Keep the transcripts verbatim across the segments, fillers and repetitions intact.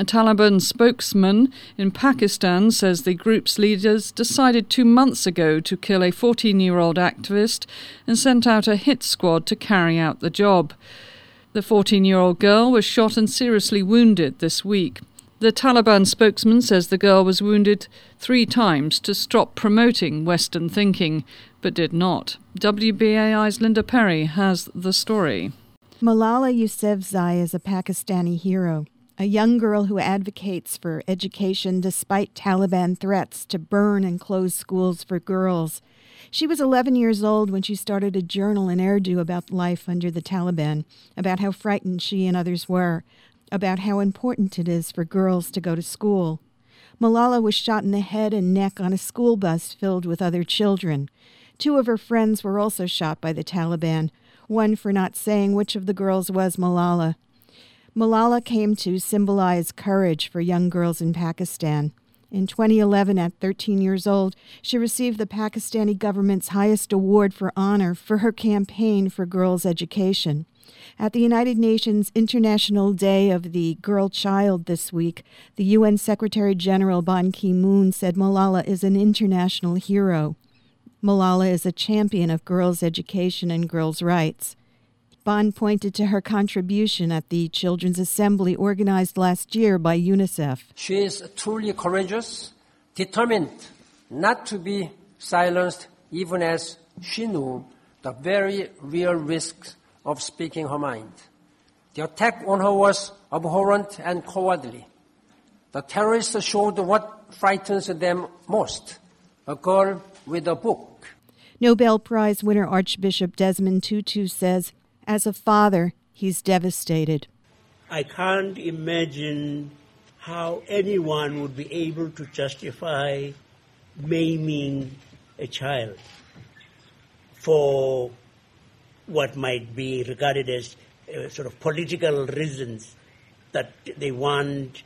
A Taliban spokesman in Pakistan says the group's leaders decided two months ago to kill a fourteen-year-old activist and sent out a hit squad to carry out the job. The fourteen-year-old girl was shot and seriously wounded this week. The Taliban spokesman says the girl was wounded three times to stop promoting Western thinking, but did not. W B A I's Linda Perry has the story. Malala Yousafzai is a Pakistani hero, a young girl who advocates for education despite Taliban threats to burn and close schools for girls. She was eleven years old when she started a journal in Urdu about life under the Taliban, about how frightened she and others were, about how important it is for girls to go to school. Malala was shot in the head and neck on a school bus filled with other children. Two of her friends were also shot by the Taliban, one for not saying which of the girls was Malala. Malala came to symbolize courage for young girls in Pakistan. In twenty eleven, at thirteen years old, she received the Pakistani government's highest award for honor for her campaign for girls' education. At the United Nations International Day of the Girl Child this week, the U N Secretary General Ban Ki-moon said Malala is an international hero. Malala is a champion of girls' education and girls' rights. Ban pointed to her contribution at the Children's Assembly organized last year by UNICEF. She is truly courageous, determined not to be silenced, even as she knew the very real risks of speaking her mind. The attack on her was abhorrent and cowardly. The terrorists showed what frightens them most, a girl with a book. Nobel Prize winner Archbishop Desmond Tutu says, as a father, he's devastated. I can't imagine how anyone would be able to justify maiming a child for what might be regarded as uh, sort of political reasons, that they want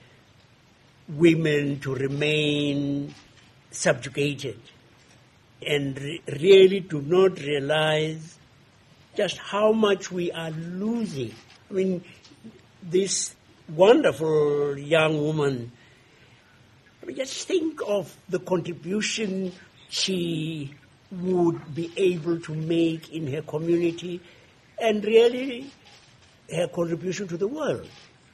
women to remain subjugated, and re- really do not realize just how much we are losing. I mean, this wonderful young woman, I mean, just think of the contribution she would be able to make in her community and really her contribution to the world.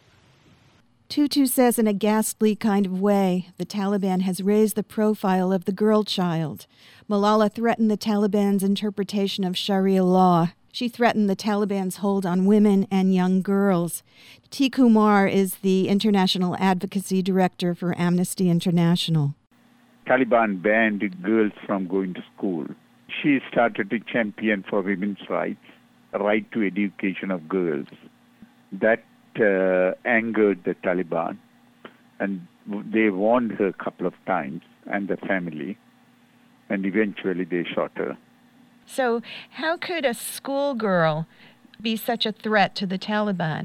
Tutu says in a ghastly kind of way, the Taliban has raised the profile of the girl child. Malala threatened the Taliban's interpretation of Sharia law. She threatened the Taliban's hold on women and young girls. T. Kumar is the International Advocacy Director for Amnesty International. Taliban banned girls from going to school. She started to champion for women's rights, right to education of girls. That uh, angered the Taliban, and they warned her a couple of times and the family, and eventually they shot her. So how could a schoolgirl be such a threat to the Taliban?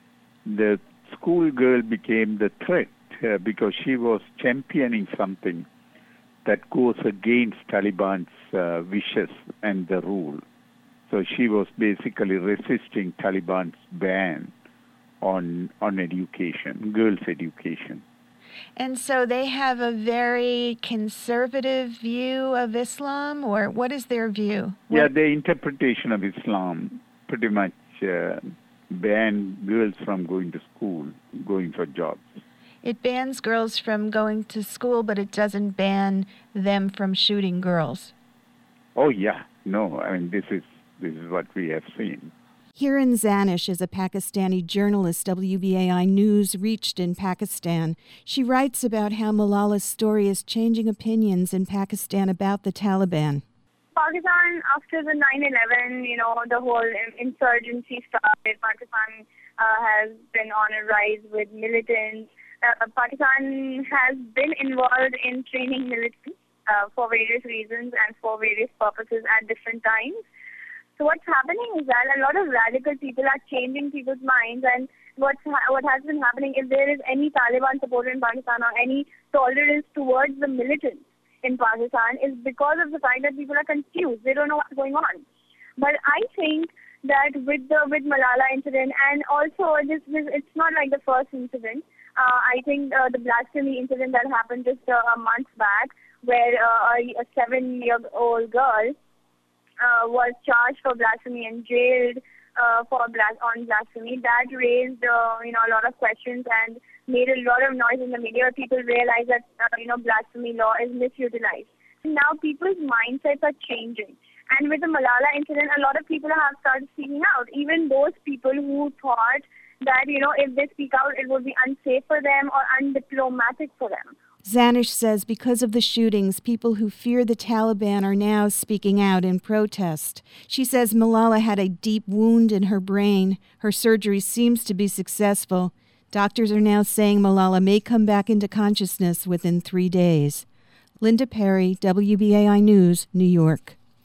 The schoolgirl became the threat uh, because she was championing something that goes against Taliban's uh, wishes and the rule. So she was basically resisting Taliban's ban on on education, girls' education. And so they have a very conservative view of Islam, or what is their view? Yeah, what? their interpretation of Islam pretty much uh, ban girls from going to school, going for jobs. It bans girls from going to school, but it doesn't ban them from shooting girls. Oh, yeah. No, I mean, this is this is what we have seen. Hiran Zanish is a Pakistani journalist W B A I News reached in Pakistan. She writes about how Malala's story is changing opinions in Pakistan about the Taliban. Pakistan, after the nine eleven, you know, the whole insurgency started. Pakistan uh, has been on a rise with militants. Uh, Pakistan has been involved in training militants uh, for various reasons and for various purposes at different times. So what's happening is that a lot of radical people are changing people's minds, and what's ha- what has been happening, if there is any Taliban supporter in Pakistan or any tolerance towards the militants in Pakistan, is because of the fact that people are confused. They don't know what's going on. But I think that with the with Malala incident, and also this, this it's not like the first incident. uh, I think uh, the blasphemy incident that happened just uh, a month back, where uh, a, a seven-year-old girl uh, was charged for blasphemy and jailed uh, for blas- on blasphemy, that raised uh, you know a lot of questions and made a lot of noise in the media. People realized that uh, you know blasphemy law is misutilized. Now people's mindsets are changing. And with the Malala incident, a lot of people have started speaking out. Even those people who thought that, you know, if they speak out, it would be unsafe for them or undiplomatic for them. Zanish says because of the shootings, people who fear the Taliban are now speaking out in protest. She says Malala had a deep wound in her brain. Her surgery seems to be successful. Doctors are now saying Malala may come back into consciousness within three days. Linda Perry, W B A I News, New York.